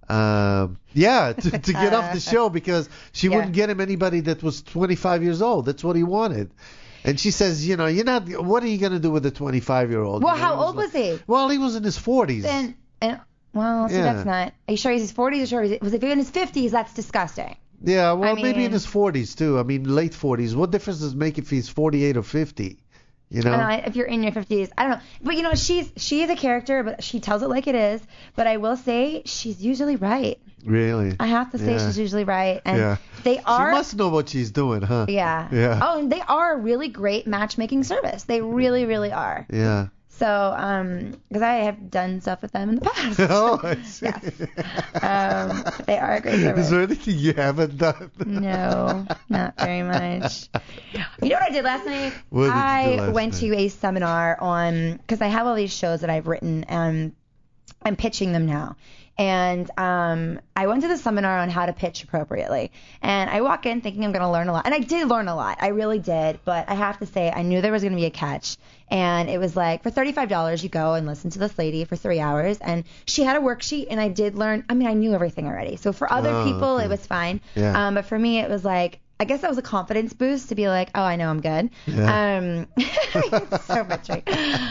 uh, yeah, to, to get off the show because she Yeah. wouldn't get him anybody that was twenty-five years old. That's what he wanted. And she says, you know, you're not. What are you gonna do with a twenty-five year old? Well, You know, how he old like- was he? Well, he was in his forties. Then, and well, see, Yeah. that's not. Are you sure he's his forties or sure he's, was if he's in his fifties? That's disgusting. Yeah, well, I maybe in mean- his forties too. I mean, late forties. What difference does it make if he's forty-eight or fifty? You know? And I, if you're in your fifties, I don't know. But, you know, she's she's a character, but she tells it like it is. But I will say she's usually right. Really? I have to say Yeah. she's usually right. And Yeah. they are. She must know what she's doing, huh? Yeah. Yeah. Oh, and they are a really great matchmaking service. They really, really are. Yeah. So, um, because I have done stuff with them in the past. Oh, I see. Yes. Um, they are a great service. Is there anything you haven't done? No, not very much. You know what I did last night? What did you do I last went night? to a seminar on, because I have all these shows that I've written and I'm pitching them now. And um, I went to the seminar on how to pitch appropriately. And I walk in thinking I'm going to learn a lot. And I did learn a lot. I really did. But I have to say, I knew there was going to be a catch. And it was like, for thirty-five dollars, you go and listen to this lady for three hours. And she had a worksheet, and I did learn. I mean, I knew everything already. So for other Oh, people, okay. it was fine. Yeah. Um, but for me, it was like, I guess that was a confidence boost to be like, oh, I know I'm good. Yeah. Um, it's so much right.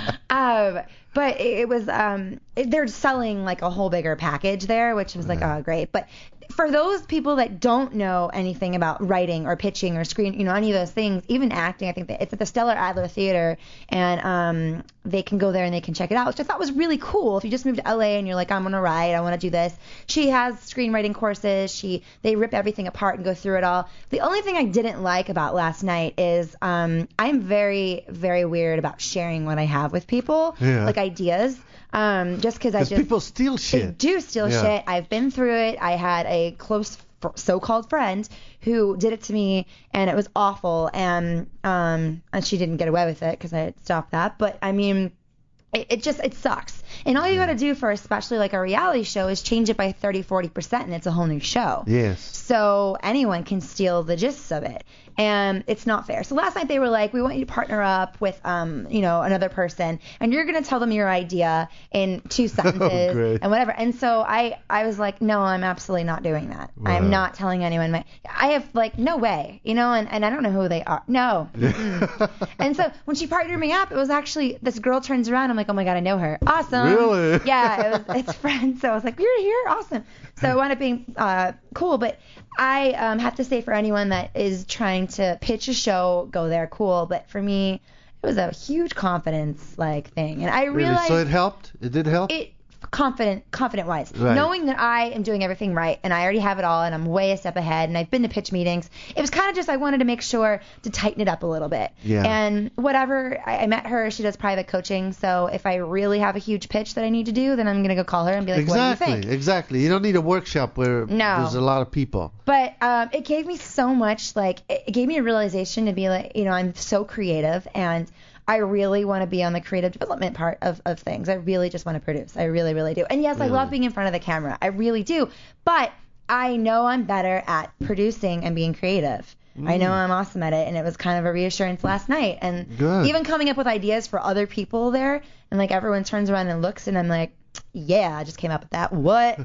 Um, but it, it was, um, it, they're selling like a whole bigger package there, which was like, oh, great. But for those people that don't know anything about writing or pitching or screen, you know, any of those things, even acting, I think that it's at the Stellar Adler Theater, and um, they can go there and they can check it out, which I thought was really cool. If you just moved to L A and you're like, I'm gonna write, I want to do this. She has screenwriting courses. She they rip everything apart and go through it all. The only thing I didn't like about last night is um, I'm very, very weird about sharing what I have with people, Yeah. like ideas. Um, just because I Because just people steal they shit. do steal Yeah. shit. I've been through it. I had a close fr- so-called friend who did it to me, and it was awful. And um, and she didn't get away with it because I had stopped that. But I mean, it, it just it sucks. And all you got to do for especially like a reality show is change it by thirty, forty percent, and it's a whole new show. Yes. So anyone can steal the gist of it, and it's not fair. So last night they were like, we want you to partner up with, um, you know, another person, and you're gonna tell them your idea in two sentences great. and whatever. And so I, I was like, no, I'm absolutely not doing that. Wow. I'm not telling anyone. My, I have like no way, you know, and, and I don't know who they are. No. Mm-mm. And so when she partnered me up, it was actually this girl turns around. I'm like, oh my god, I know her. Awesome. Really? Yeah, it was, it's friends. So I was like, you're here, awesome. So it wound up being uh, cool. But I um, have to say, for anyone that is trying to pitch a show, go there, cool. But for me, it was a huge confidence like thing, and I Really? realized So it helped? It did help? it confident confident wise, Right. knowing that I am doing everything right and I already have it all and I'm way a step ahead and I've been to pitch meetings. It was kind of just I wanted to make sure to tighten it up a little bit. Yeah. And whatever, I, I met her. She does private coaching, so if I really have a huge pitch that I need to do, then I'm gonna go call her and be like, exactly. what do you think? Exactly. You don't need a workshop where No. there's a lot of people. But um, it gave me so much, like, it it gave me a realization to be like, you know, I'm so creative and I really want to be on the creative development part of, of things. I really just want to produce. I really, really do. And yes, I love being in front of the camera. I really do. But I know I'm better at producing and being creative. I know I'm awesome at it, and it was kind of a reassurance last night. And Good. even coming up with ideas for other people there, and like everyone turns around and looks, and I'm like, yeah, I just came up with that. What?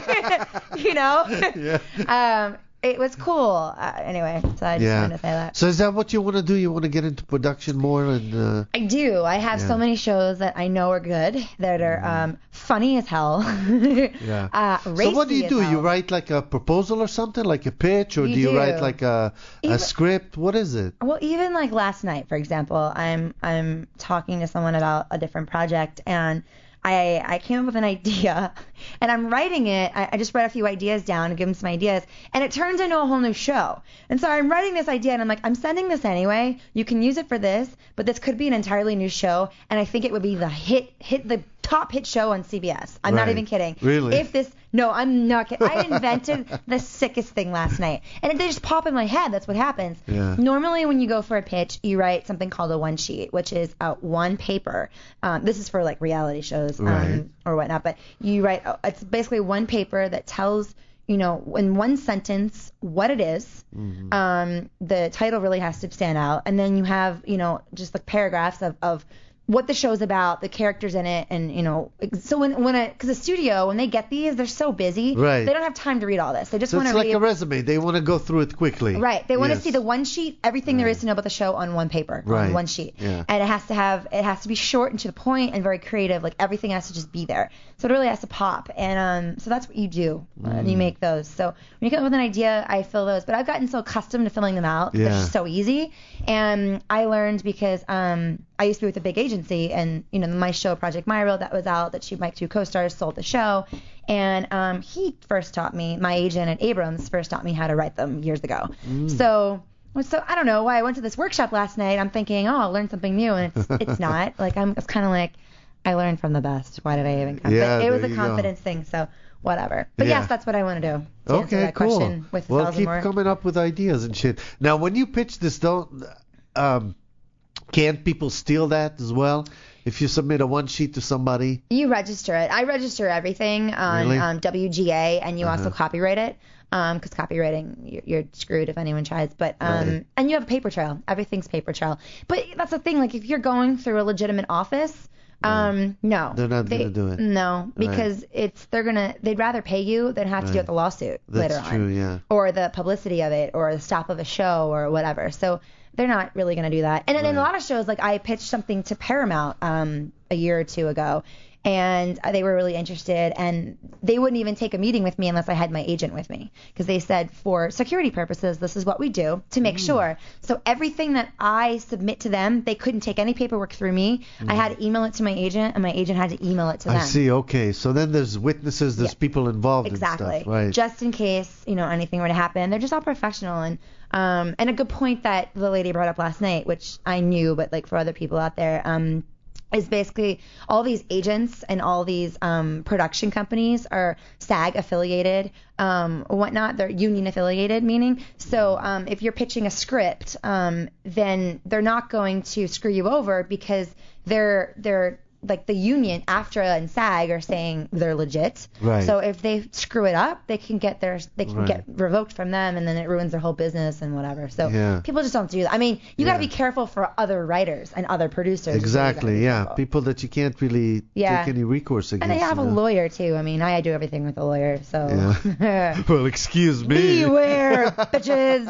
you know? Yeah. Um, it was cool. Uh, anyway, so I just Yeah. wanted to say that. So is that what you want to do? You want to get into production more and uh, I do. I have Yeah. so many shows that I know are good, that are um, funny as hell. yeah. uh, So what do you racy as do? You hell. write like a proposal or something, like a pitch, or You do you do. write like a a Even- script? What is it? Well, even like last night, for example, I'm I'm talking to someone about a different project, and I I came up with an idea, and I'm writing it. I, I just write a few ideas down and give them some ideas, and it turns into a whole new show. And so I'm writing this idea, and I'm like, I'm sending this anyway. You can use it for this, but this could be an entirely new show, and I think it would be the hit hit the top hit show on C B S. I'm not Right. even kidding. Really? If this No, I'm not kidding. I invented the sickest thing last night. And they just pop in my head. That's what happens. Yeah. Normally, when you go for a pitch, you write something called a one sheet, which is uh, one paper. Um, this is for like reality shows um, Right. or whatnot. But you write, uh, it's basically one paper that tells, you know, in one sentence what it is. Mm-hmm. Um, the title really has to stand out. And then you have, you know, just like paragraphs of, of what the show's about, the characters in it, and you know, so when when a because the studio when they get these, they're so busy, Right. they don't have time to read all this. They just So want it's to like read. a resume. They want to go through it quickly. Right. They want Yes. to see the one sheet, everything there is to know about the show on one paper, Right. on one sheet. Yeah. And it has to have, it has to be short and to the point and very creative. Like everything has to just be there. So it really has to pop. And um, so that's what you do. Uh, Mm. you make those. So when you come up with an idea, I fill those. But I've gotten so accustomed to filling them out. Yeah. They're just so easy. And I learned because um, I used to be with a big agency, and you know my show Project Myro that was out that she my two co-stars sold the show, and um, he first taught me, my agent at Abrams first taught me how to write them years ago. Mm. So so I don't know why I went to this workshop last night. I'm thinking, oh, I'll learn something new, and it's it's not. Like I'm it's kind of like I learned from the best. Why did I even come? Yeah, but it was a there you confidence go. thing, so whatever. But Yeah. yes, that's what I want to do. To answer Okay, that cool. question with a Well, thousand keep more. coming up with ideas and shit. Now, when you pitch this, don't um, can't people steal that as well? If you submit a one sheet to somebody, You register it. I register everything on Really? um, W G A, and you Uh-huh. also copyright it. Because copywriting, you're, you're screwed if anyone tries. But um, Right. and you have a paper trail. Everything's paper trail. But that's the thing. Like if you're going through a legitimate office, um, no, They're not They- gonna do it. No, because it's they're gonna they'd rather pay you than have to deal Right. with the lawsuit that's later true. on, Yeah. or the publicity of it, or the stop of a show, or whatever. So they're not really going to do that. And then in a Right. lot of shows, like I pitched something to Paramount um, a year or two ago, and they were really interested, and they wouldn't even take a meeting with me unless I had my agent with me, because they said for security purposes, this is what we do to make sure. So everything that I submit to them, they couldn't take any paperwork through me. I had to email it to my agent, and my agent had to email it to them. I see. Okay. So then there's witnesses, there's Yeah. people involved Exactly. and stuff. Right. Just in case, you know, anything were to happen. They're just all professional. And um, and a good point that the lady brought up last night, which I knew, but like for other people out there, um, is basically all these agents and all these um, production companies are SAG affiliated, um, whatnot. They're union affiliated, meaning. So um, if you're pitching a script, um, then they're not going to screw you over because they're they're like the union, AFTRA and SAG are saying they're legit. Right. So if they screw it up, they can get their they can Right. get revoked from them, and then it ruins their whole business and whatever. So Yeah. people just don't do that. I mean, you got to Yeah. be careful for other writers and other producers. is what you gotta Exactly. be Yeah. careful. People that you can't really Yeah. take any recourse against. And they have a you know? lawyer too. I mean, I do everything with a lawyer, so Yeah. Well, excuse me. beware, bitches.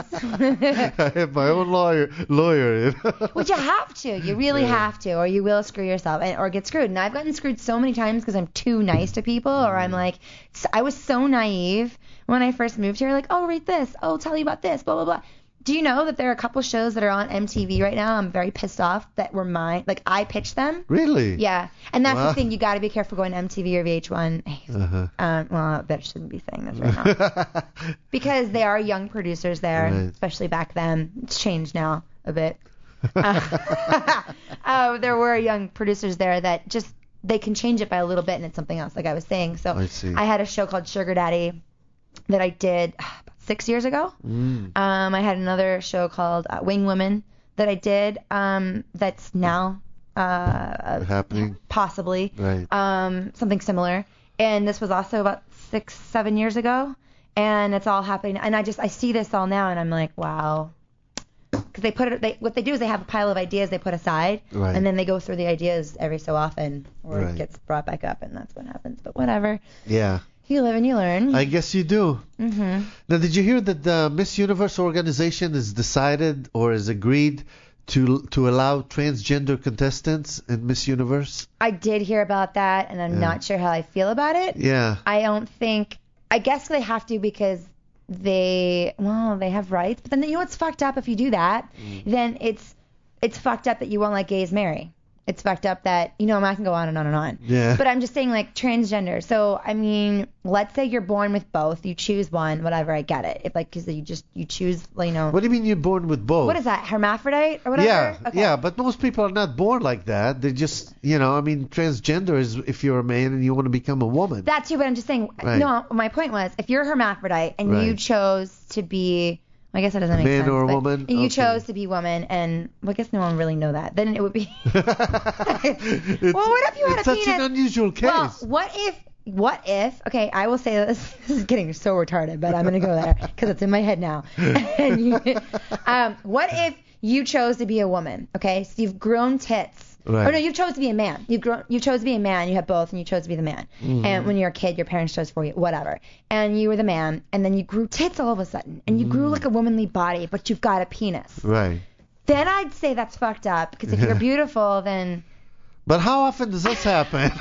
I have my own lawyer. Lawyer. Which you have to. You really have to, or you will screw yourself and, or get screwed. And I've gotten screwed so many times because I'm too nice to people, or I'm like, s- I was so naive when I first moved here. Like, oh, read this. Oh, tell you about this. Blah blah blah. Do you know that there are a couple shows that are on M T V right now? I'm very pissed off that were mine. Like I pitched them. Really? Yeah, and that's Wow. the thing. You got to be careful going to M T V or V H one. Uh-huh. Um, well, I bet I shouldn't be saying this right now because they are young producers there, Right. especially back then. It's changed now a bit. uh, uh, there were young producers there that just they can change it by a little bit and it's something else, like I was saying. So I see. I had a show called Sugar Daddy that I did uh, six years ago. Mm. Um, I had another show called uh, Wing Women that I did um, that's now uh, Happening. possibly Right. um, something similar. And this was also about six, seven years ago. And it's all happening. And I just, I see this all now and I'm like, wow. Because they put it, they, what they do is they have a pile of ideas they put aside. Right. And then they go through the ideas every so often or Right. it gets brought back up and that's what happens. But whatever. Yeah. You live and you learn. I guess you do. hmm Now, did you hear that the Miss Universe organization has decided or has agreed to to allow transgender contestants in Miss Universe? I did hear about that and I'm Yeah. not sure how I feel about it. Yeah. I don't think, I guess they have to because they, well, they have rights. But then you know what's fucked up if you do that? Mm. Then it's it's fucked up that you won't let gays marry. It's fucked up that, you know, I can go on and on and on. Yeah. But I'm just saying, like, transgender. So, I mean, let's say you're born with both. You choose one, whatever, I get it. If, like, because you just, you choose, you know. What do you mean you're born with both? What is that, hermaphrodite or whatever? Yeah, Okay. yeah, but most people are not born like that. They just, you know, I mean, transgender is if you're a man and you want to become a woman. That too, but I'm just saying, Right. no, my point was, if you're a hermaphrodite and you Right. chose to be, I guess that doesn't make Man sense. or a but woman? You Okay. chose to be woman, and well, I guess no one really know that. Then it would be. It's- Well, what if you had it's a such penis? an unusual case. Well, what if, what if, okay, I will say this, this is getting so retarded, but I'm going to go there because it's in my head now. and you, um, what if you chose to be a woman, okay? So you've grown tits. Right. Or no, you chose to be a man. You grown, you chose to be a man. You have both, and you chose to be the man. Mm-hmm. And when you're a kid, your parents chose for you, whatever. And you were the man, and then you grew tits all of a sudden, and you grew Mm. like a womanly body, but you've got a penis. Right. Then I'd say that's fucked up, because if Yeah. you're beautiful, then But how often does this happen?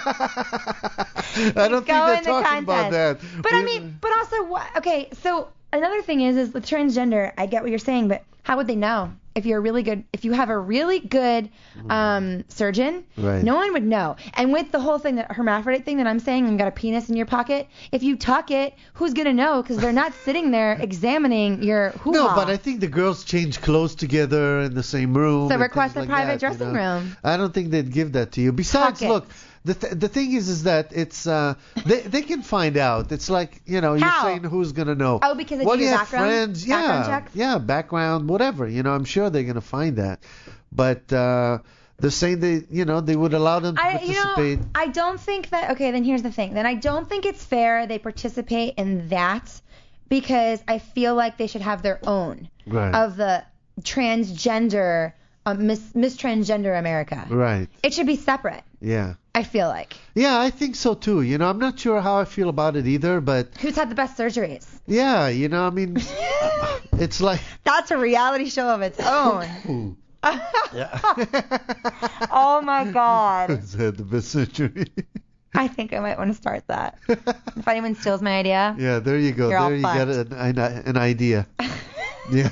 I don't think go they're in the talking about that. contest. But I mean, but also, what? Okay, so another thing is, is with transgender, I get what you're saying, but how would they know if you're a really good, if you have a really good um, surgeon, Right. no one would know. And with the whole thing, that hermaphrodite thing that I'm saying, and got a penis in your pocket, if you tuck it, who's gonna know? Because they're not sitting there examining your hoo-ha. No, but I think the girls change clothes together in the same room. So and request things a like private that, you dressing know. room. I don't think they'd give that to you. Besides, Tuck it. look, the th- the thing is, is that it's uh they they can find out. It's like, you know, you're How? saying who's gonna know. Oh, because they Well, do you your have background- friends, background yeah, checks? yeah, background, whatever. You know, I'm sure they're gonna find that. But uh they're saying they, you know, they would allow them to I, you participate. know, I don't think that. Okay, then here's the thing. Then I don't think it's fair they participate in that, because I feel like they should have their own Right. of the transgender, um, Miss, Miss Transgender America. Right. It should be separate. Yeah. I feel like. Yeah, I think so too. You know, I'm not sure how I feel about it either, but Who's had the best surgeries? yeah, you know, I mean, it's like. That's a reality show of its own. Ooh. Yeah. Oh my God. Who's had the best surgery? I think I might want to start that. If anyone steals my idea. Yeah, there you go. You're all there you got fucked. an, an, an idea. Yeah.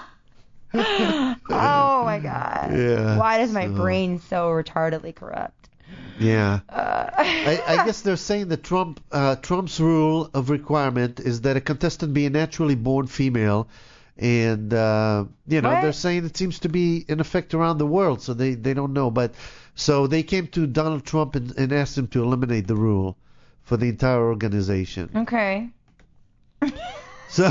Oh my God. Yeah, Why does my so- brain so retardedly corrupt? Yeah. Uh, I, I guess they're saying that Trump uh, Trump's rule of requirement is that a contestant be a naturally born female, and uh, you know What? they're saying it seems to be in effect around the world, so they, they don't know. But so they came to Donald Trump and, and asked him to eliminate the rule for the entire organization. okay. So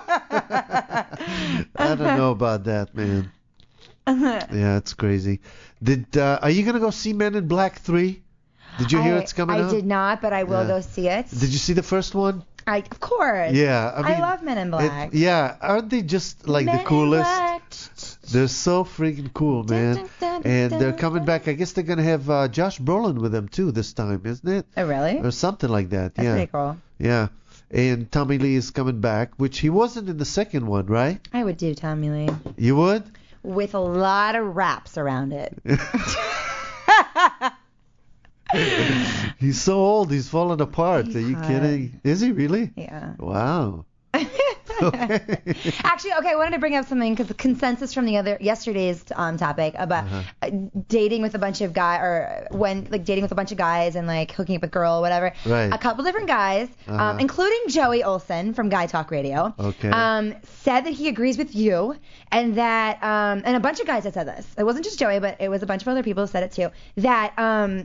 I don't know about that, man. Yeah, it's crazy. Did uh, are you gonna go see Men in Black three? Did you hear I, it's coming I out? did not, but I will Yeah. go see it. Did you see the first one? I, of course. Yeah, I mean, love Men in Black. It, yeah, aren't they just like Men the in coolest? Black. They're so freaking cool, man. Dun, dun, dun, And they're dun, coming dun. back. I guess they're gonna have uh, Josh Brolin with them too this time, isn't it? Oh, really? Or something like that. That's yeah. pretty cool. Yeah. And Tommy Lee is coming back, which he wasn't in the second one, right? I would do Tommy Lee You would? with a lot of raps around it. He's so old, he's falling apart. He's Are you hot. kidding? Is he really? Yeah. Wow. Okay. Actually, okay, I wanted to bring up something because the consensus from the other yesterday's um, topic about Uh-huh. uh, dating with a bunch of guys, or when like dating with a bunch of guys and like hooking up with a girl or whatever. Right. A couple different guys, Uh-huh. um, including Joey Olson from Guy Talk Radio, Okay. um, said that he agrees with you, and that um, and a bunch of guys that said this. It wasn't just Joey, but it was a bunch of other people who said it too. That um.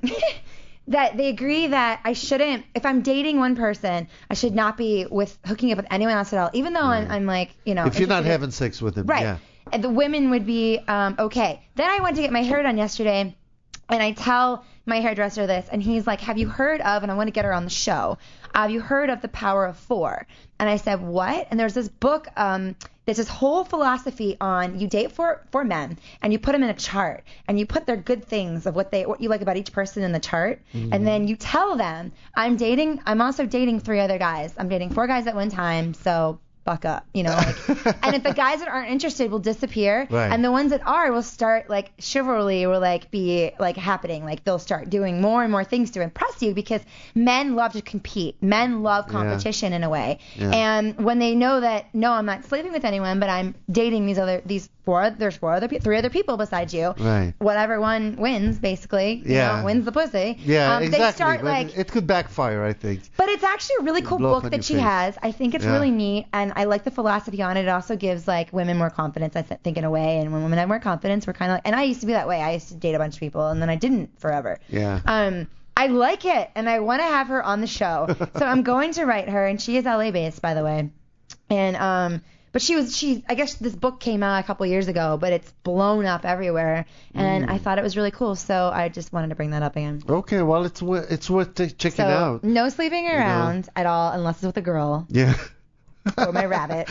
That they agree that I shouldn't, if I'm dating one person, I should not be with hooking up with anyone else at all, even though I'm, I'm like, you know. If you're not interested in- having sex with him, Right. yeah. And the women would be um, okay. Then I went to get my hair done yesterday, and I tell my hairdresser this, and he's like, have you heard of, and I want to get her on the show, have you heard of the Power of Four? And I said, what? And there's this book, um, there's this whole philosophy on you date four, four men, and you put them in a chart, and you put their good things of what they what you like about each person in the chart, Mm-hmm. and then you tell them, I'm dating, I'm also dating three other guys. I'm dating four guys at one time, so buck up, you know, like, and if the guys that aren't interested will disappear, Right. and the ones that are will start, like, chivalry will, like, be, like, happening, like, they'll start doing more and more things to impress you, because men love to compete, men love competition in a way, Yeah. and when they know that, no, I'm not sleeping with anyone, but I'm dating these other, these four, there's four other, pe- three other people besides you, Right. whatever one wins, basically, you Yeah. know, wins the pussy, Yeah, um, exactly. they start, but like, it could backfire, I think. but it's actually a really cool blow up book on that your she face. has. I think it's Yeah. really neat, and I like the philosophy on it. It also gives like women more confidence, I th- think, in a way. And when women have more confidence, we're kind of like, and I used to be that way. I used to date a bunch of people, and then I didn't forever. Yeah. Um, I like it, and I want to have her on the show. So I'm going to write her, and she is L A based, by the way. And um, but she was she. I guess this book came out a couple years ago, but it's blown up everywhere, and Mm. I thought it was really cool. So I just wanted to bring that up again. Okay, well, it's wor- it's worth t- checking So out. no sleeping around at all, unless it's with a girl Yeah. or my rabbit.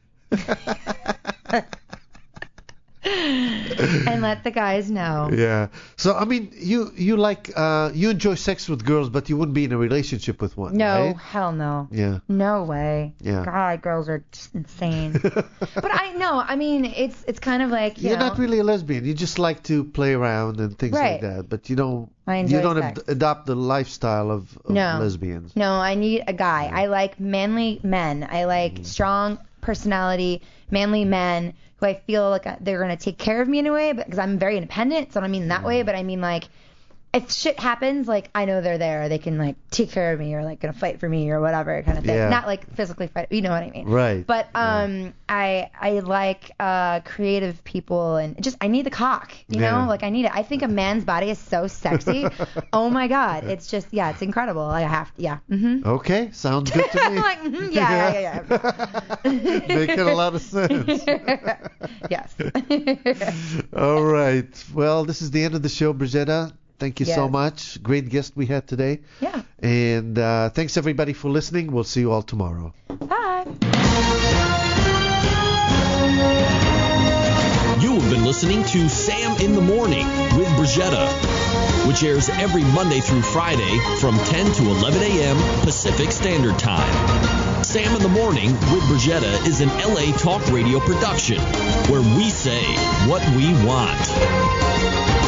And let the guys know. Yeah. So I mean, you you like uh you enjoy sex with girls, but you wouldn't be in a relationship with one, No, right? hell no. Yeah. No way. Yeah. God, girls are just insane. But I no, I mean it's it's kind of like you You're know, not really a lesbian. You just like to play around and things Right. like that, but you don't I enjoy you don't sex. ad- adopt the lifestyle of, of No. lesbians. No, I need a guy. I like manly men. I like strong personality, manly men who I feel like they're going to take care of me in a way, because I'm very independent. So I don't mean in that way, but I mean like if shit happens, like I know they're there. They can like take care of me or like gonna fight for me or whatever kind of thing. Yeah. Not like physically fight. You know what I mean? Right. But um, yeah. I I like uh creative people and just I need the cock. You Yeah. know, like I need it. I think a man's body is so sexy. Oh my god, it's just yeah, it's incredible. I have to yeah. Mm-hmm. Okay, sounds good to me. like mm-hmm, yeah, yeah, yeah. yeah. Making a lot of sense. Yes. All right. Well, this is the end of the show, Brigetta. Thank you Yes. so much. Great guest we had today. Yeah. And uh, thanks everybody for listening. We'll see you all tomorrow. Bye. You have been listening to Sam in the Morning with Brigetta, which airs every Monday through Friday from ten to eleven a.m. Pacific Standard Time. Sam in the Morning with Brigetta is an L A Talk Radio production where we say what we want.